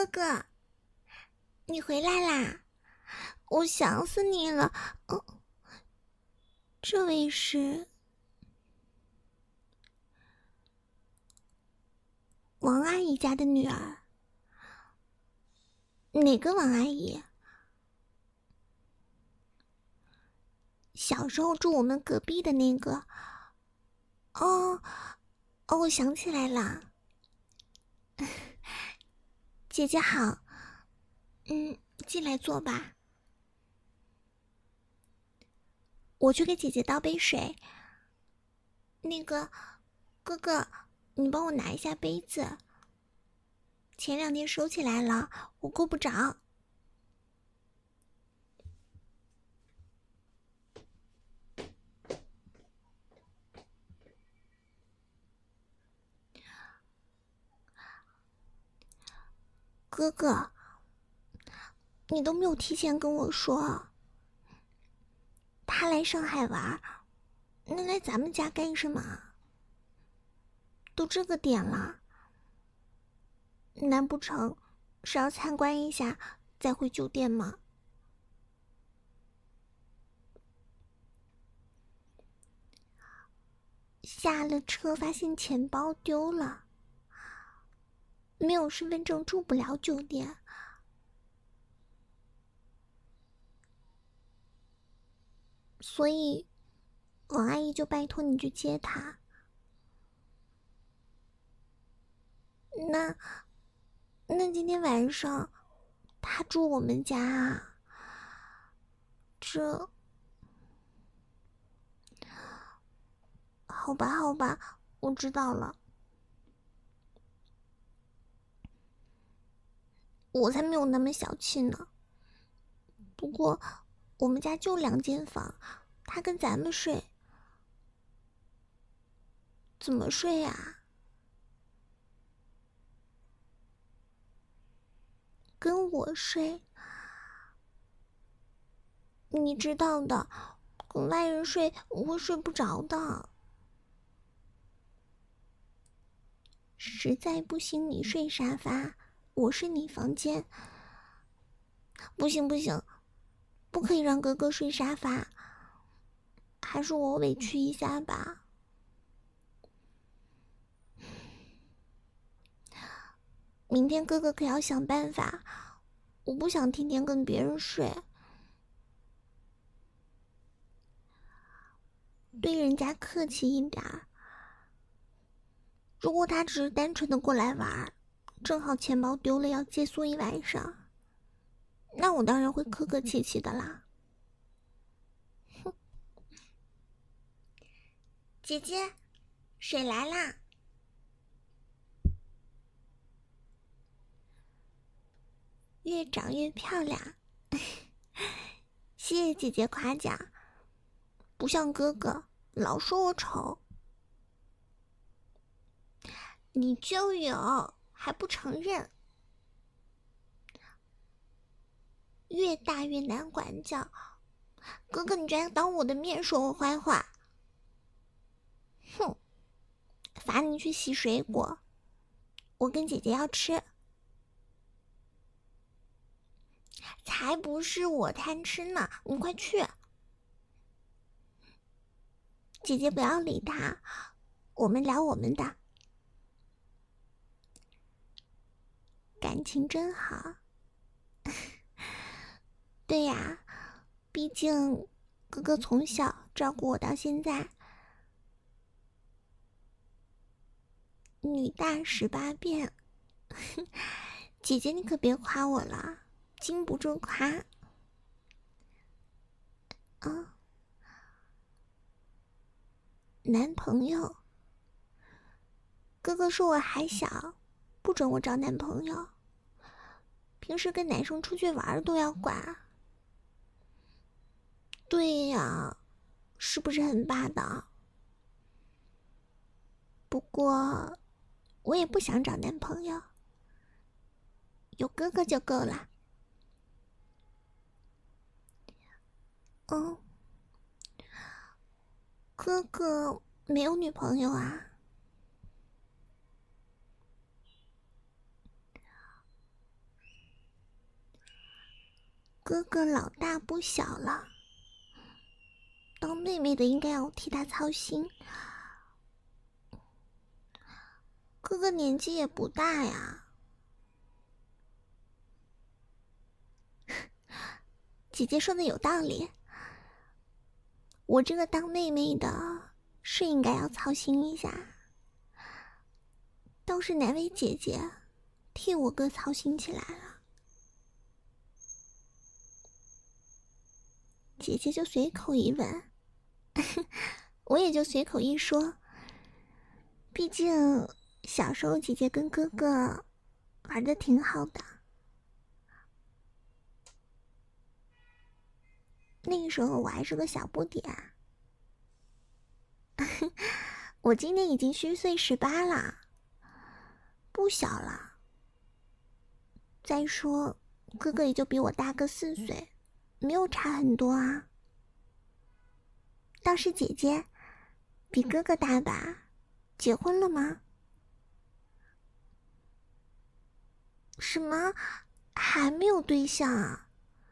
哥哥，你回来啦！我想死你了。这位是王阿姨家的女儿。哪个王阿姨？小时候住我们隔壁的那个。哦，我想起来了。姐姐好。进来坐吧。我去给姐姐倒杯水。那个，哥哥，你帮我拿一下杯子。前2天收起来了，我够不着。哥哥，你都没有提前跟我说。他来上海玩，那来咱们家干什么？都这个点了，难不成是要参观一下再回酒店吗？下了车发现钱包丢了，没有身份证住不了酒店，所以王阿姨就拜托你去接他。那今天晚上他住我们家啊？这好吧，我知道了。我才没有那么小气呢。不过我们家就2间房，他跟咱们睡，怎么睡啊？跟我睡？你知道的，跟外人睡我会睡不着的。实在不行你睡沙发，我睡你房间。不行，不可以让哥哥睡沙发，还是我委屈一下吧。明天哥哥可要想办法，我不想天天跟别人睡。对人家客气一点儿。如果他只是单纯的过来玩，正好钱包丢了要借宿一晚上，那我当然会客客气气的啦。哼，姐姐，水来啦。越长越漂亮。谢谢姐姐夸奖，不像哥哥老说我丑。你就有，还不承认。越大越难管教，哥哥你居然当我的面说我坏话。哼，罚你去洗水果，我跟姐姐要吃。才不是我贪吃呢，你快去。姐姐不要理他，我们聊我们的。感情真好。对呀，毕竟哥哥从小照顾我到现在，女大18变。姐姐你可别夸我了，经不住夸。啊，男朋友？哥哥说我还小，不准我找男朋友，平时跟男生出去玩都要管。对呀，是不是很霸道？不过我也不想找男朋友，有哥哥就够了。哥哥没有女朋友啊？ 哥哥老大不小了，当妹妹的应该要替他操心。哥哥年纪也不大呀。姐姐说的有道理，我这个当妹妹的是应该要操心一下，倒是哪位姐姐替我哥操心起来了。姐姐就随口一问，我也就随口一说，毕竟小时候姐姐跟哥哥玩的挺好的，那个时候我还是个小不点。我今年已经虚岁18了，不小了。再说哥哥也就比我大个4岁，没有差很多啊。倒是姐姐比哥哥大吧？结婚了吗？什么？还没有对象啊？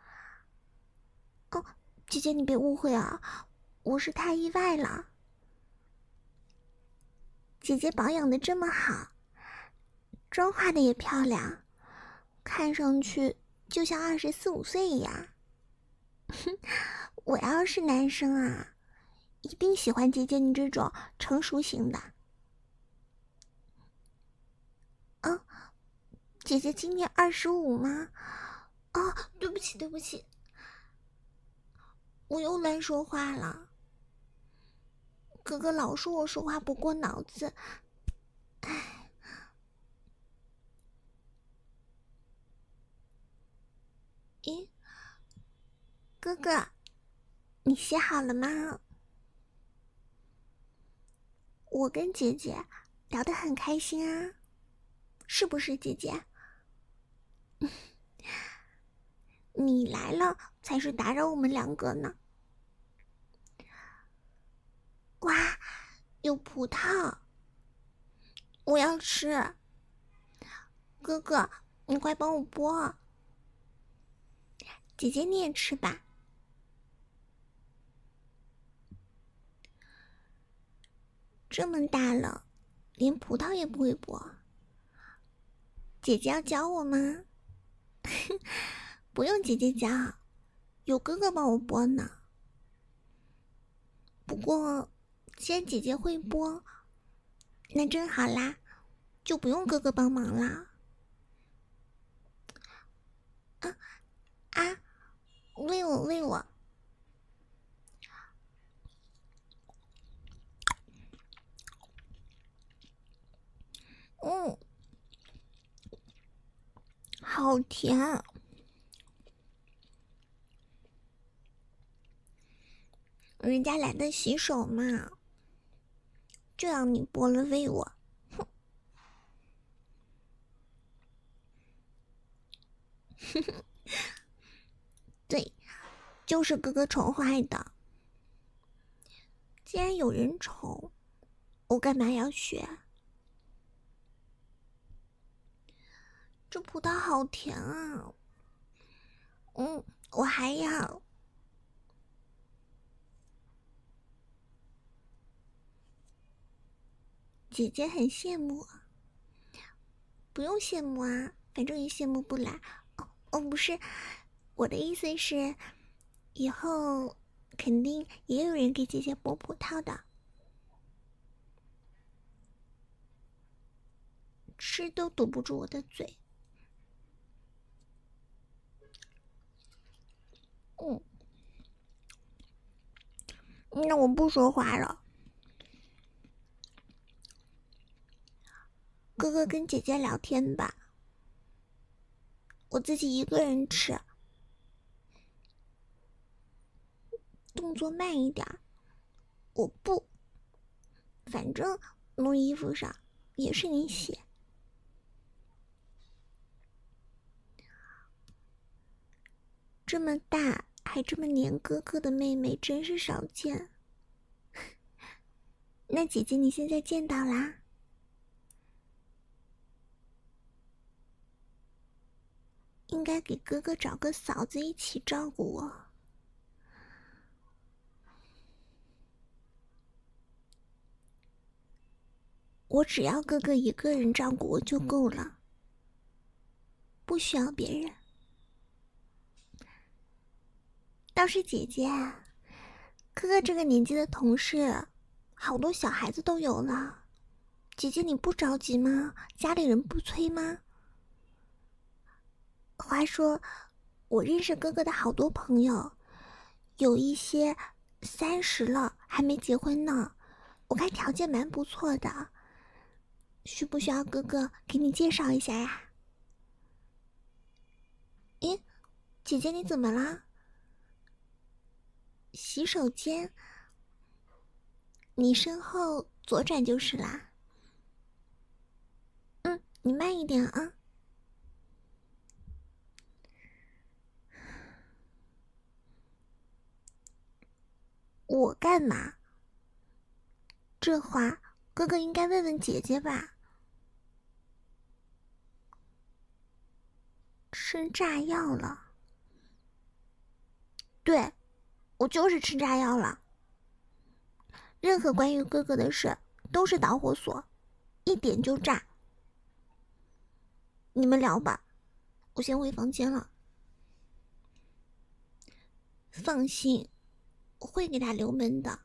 哦，姐姐你别误会啊，我是太意外了。姐姐保养的这么好，妆化的也漂亮，看上去就像24、25岁一样。我要是男生啊，一定喜欢姐姐你这种成熟型的。啊，姐姐今年25吗？哦，对不起对不起，我又乱说话了。哥哥老说我说话不过脑子，唉。咦，哥哥，你洗好了吗？我跟姐姐聊得很开心啊，是不是姐姐？你来了才是打扰我们2个呢。哇，有葡萄，我要吃。哥哥，你快帮我剥。姐姐你也吃吧。这么大了，连葡萄也不会剥，姐姐要教我吗？不用姐姐教，有哥哥帮我剥呢。不过既然姐姐会剥，那正好啦，就不用哥哥帮忙了。啊，喂我喂我。好甜。人家懒得洗手嘛，就让你剥了喂我。哼。对，就是哥哥宠坏的。既然有人宠，我干嘛要学？这葡萄好甜啊！我还要。姐姐很羡慕我，不用羡慕啊，反正也羡慕不来。不是，我的意思是，以后肯定也有人给姐姐剥葡萄的，吃都堵不住我的嘴。那我不说话了。哥哥跟姐姐聊天吧，我自己一个人吃，动作慢一点。我不，反正弄衣服上也是你洗。这么大还这么黏哥哥的妹妹真是少见。那姐姐你现在见到啦？ 应该给哥哥找个嫂子一起照顾我。我只要哥哥一个人照顾我就够了，不需要别人。倒是姐姐啊，哥哥这个年纪的同事，好多小孩子都有了。姐姐你不着急吗？家里人不催吗？话说，我认识哥哥的好多朋友，有一些30了还没结婚呢，我看条件蛮不错的。需不需要哥哥给你介绍一下呀？咦，姐姐你怎么啦？洗手间，你身后左转就是啦。你慢一点啊。我干嘛？这话哥哥应该问问姐姐吧。吃炸药了？对，我就是吃炸药了。任何关于哥哥的事都是导火索，一点就炸。你们聊吧，我先回房间了。放心，我会给他留门的。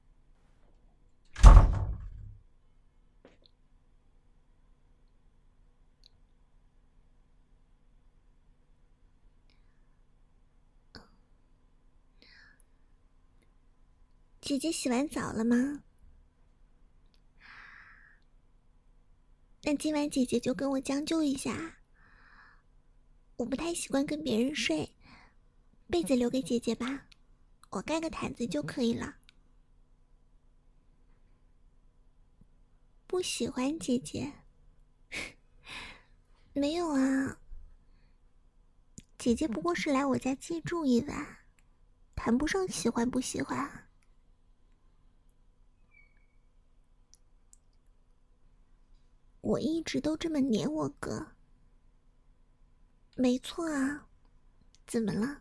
姐姐洗完澡了吗？那今晚姐姐就跟我将就一下，我不太习惯跟别人睡，被子留给姐姐吧，我盖个毯子就可以了。不喜欢姐姐？没有啊，姐姐不过是来我家借住一晚，谈不上喜欢不喜欢。我一直都这么黏我哥。没错啊，怎么了？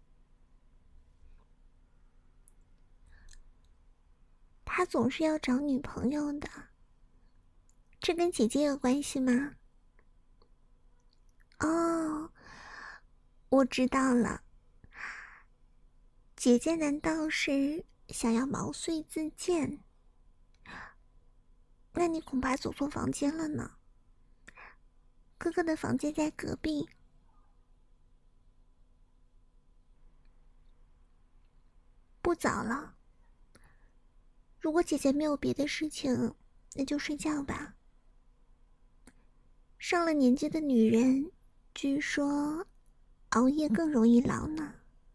他总是要找女朋友的，这跟姐姐有关系吗？哦，我知道了。姐姐难道是想要毛遂自荐？那你恐怕走错房间了呢。哥哥的房间在隔壁。不早了，如果姐姐没有别的事情，那就睡觉吧。上了年纪的女人，据说熬夜更容易老呢。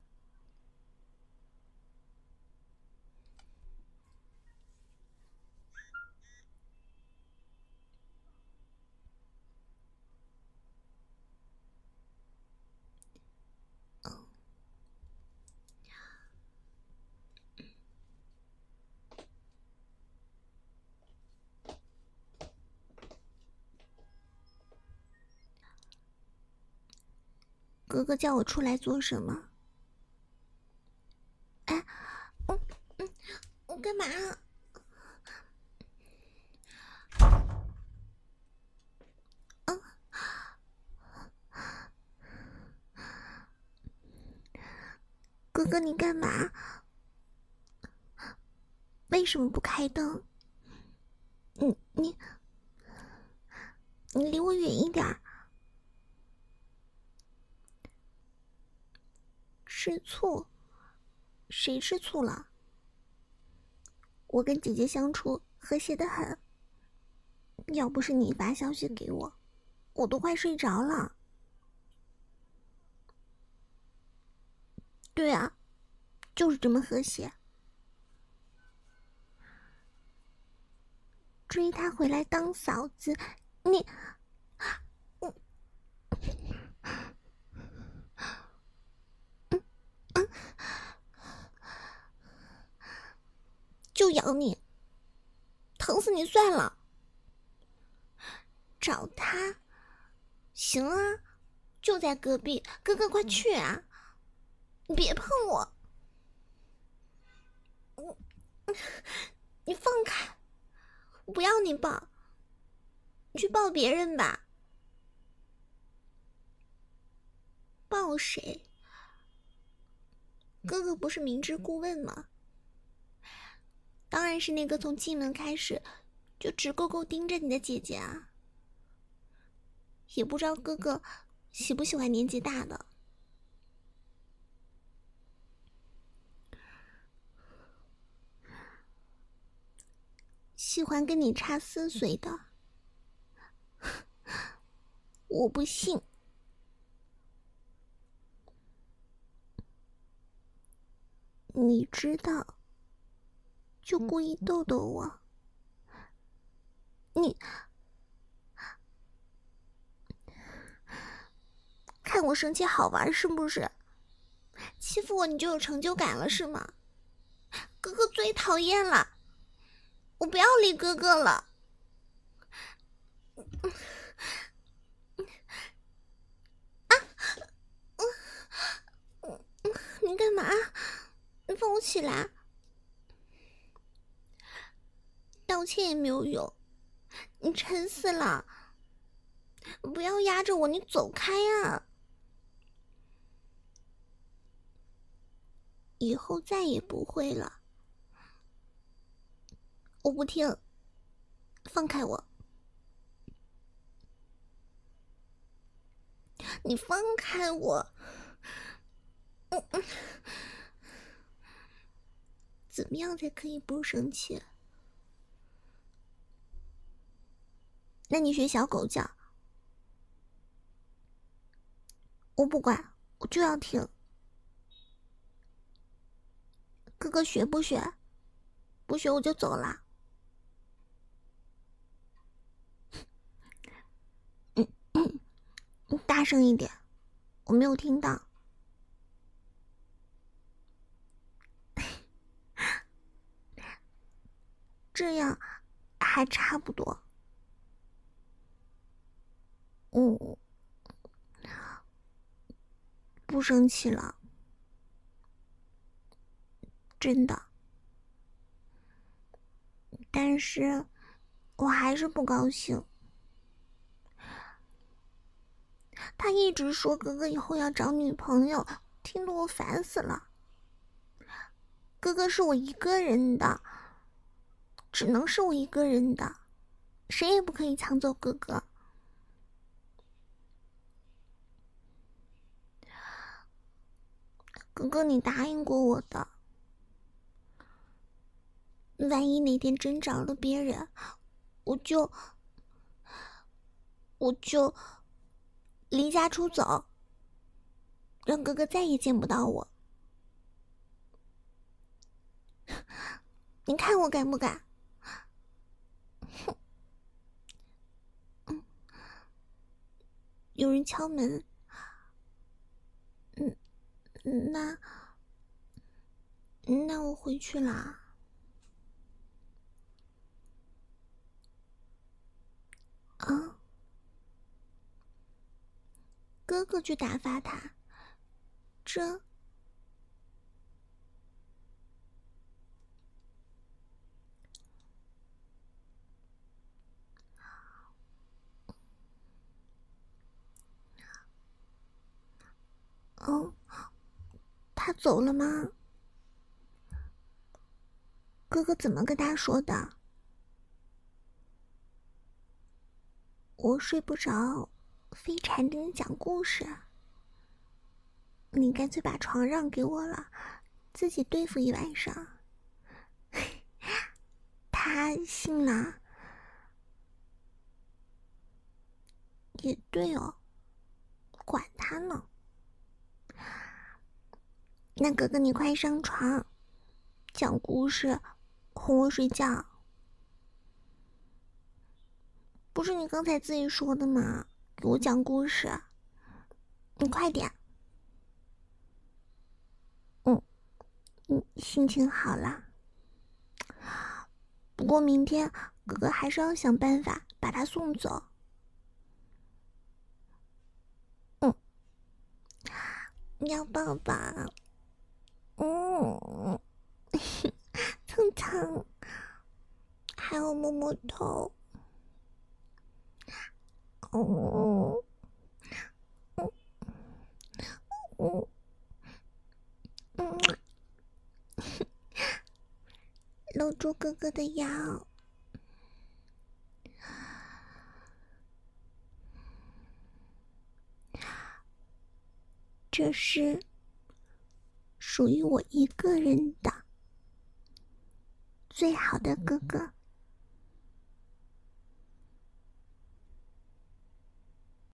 哥哥叫我出来做什么？哎，我干嘛？哥哥，你干嘛？为什么不开灯？你离我远一点。吃醋？谁吃醋了？我跟姐姐相处和谐得很，要不是你发消息给我，我都快睡着了。对啊，就是这么和谐。追她回来当嫂子，你就咬你，疼死你算了。找他，行啊， 就在隔壁，哥哥快去啊！你别碰我！你放开！我不要你抱，你去抱别人吧。抱谁？哥哥不是明知故问吗？当然是那个从进门开始就直勾勾盯着你的姐姐啊！也不知道哥哥喜不喜欢年纪大的。喜欢跟你差4岁的，我不信。你知道，就故意逗逗我。你看我生气好玩是不是？欺负我你就有成就感了是吗？哥哥最讨厌了，我不要理哥哥了。你干嘛？你放我起来！道歉也没有用，你沉死了！不要压着我，你走开啊！以后再也不会了。我不听，放开我！你放开我！怎么样才可以不生气？那你学小狗叫。我不管，我就要听。哥哥学不学？不学我就走了。你大声一点，我没有听到。这样还差不多。不生气了，真的。但是我还是不高兴。他一直说哥哥以后要找女朋友，听得我烦死了。哥哥是我一个人的，只能是我一个人的，谁也不可以抢走哥哥。哥哥，你答应过我的，万一哪天真找了别人，我就离家出走，让哥哥再也见不到我。你看我敢不敢？有人敲门。那我回去啦。啊，哥哥去打发他，这他走了吗？哥哥怎么跟他说的？我睡不着，非缠着你讲故事。你干脆把床让给我了，自己对付一晚上。他信了。也对哦，管他呢。那哥哥你快上床，讲故事，哄我睡觉。不是你刚才自己说的吗？给我讲故事，你快点。心情好了。不过明天哥哥还是要想办法把他送走。 要抱抱，蹭蹭，还有摸摸头，哦，嗯嗯，搂住哥哥的腰，这是属于我一个人的最好的哥哥。